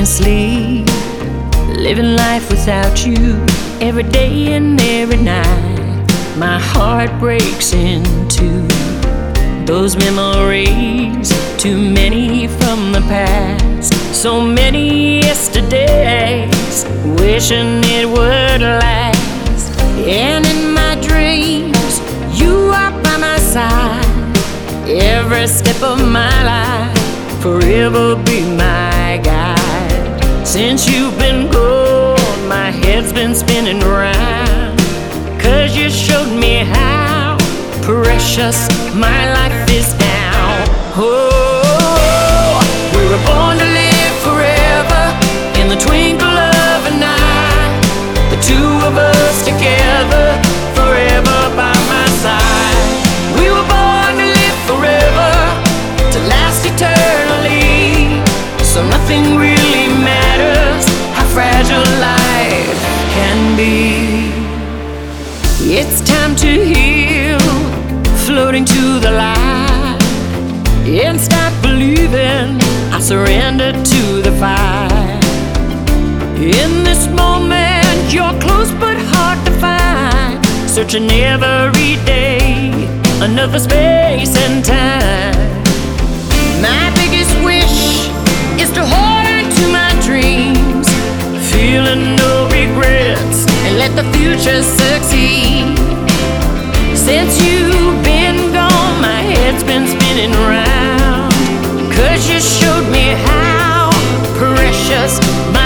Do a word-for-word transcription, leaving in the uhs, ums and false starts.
sleep, living life without you every day and every night. My heart breaks into those memories, too many from the past, so many yesterdays, wishing it would last. And in my dreams, you are by my side, every step of my life, forever be my guide. Since you've been gone, my head's been spinning round, 'cause you showed me how precious my life is now. Oh, we were born to live forever, in the twinkle of an eye, the two of us together, forever by my side. We were born to live forever, to last eternally, so nothing really matters how fragile life can be. It's time to heal, floating to the light, and stop believing. I surrender to the fire. In this moment, you're close but hard to find, searching every day, another space and time. My biggest wish is to hold on to my dreams, feeling no regrets, and let the future succeed. Since you've been gone, my head's been spinning round, 'cause you showed me how precious